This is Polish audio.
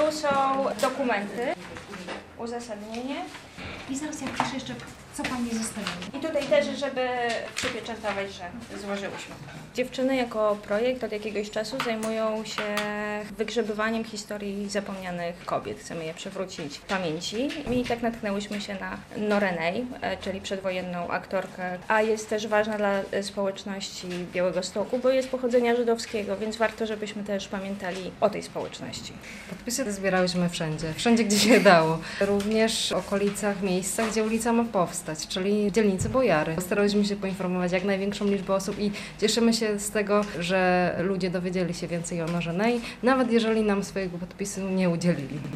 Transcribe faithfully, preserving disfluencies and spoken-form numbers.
Tu są dokumenty, uzasadnienie. I zaraz ja piszę jeszcze, co Pani zostawiła. I tutaj też, żeby przypieczętować, że złożyłyśmy. Dziewczyny jako projekt od jakiegoś czasu zajmują się wygrzebywaniem historii zapomnianych kobiet. Chcemy je przywrócić w pamięci. I tak natknęłyśmy się na Norenej, czyli przedwojenną aktorkę, a jest też ważna dla społeczności Białegostoku, bo jest pochodzenia żydowskiego, więc warto, żebyśmy też pamiętali o tej społeczności. Podpisy zbierałyśmy wszędzie, wszędzie gdzie się dało. Również w okolicach, miejscach, gdzie ulica ma powstać, czyli w dzielnicy Bojary. Starałyśmy się poinformować jak największą liczbę osób i cieszymy się z tego, że ludzie dowiedzieli się więcej o Norenej, nawet jeżeli nam swojego podpisu nie udzielili.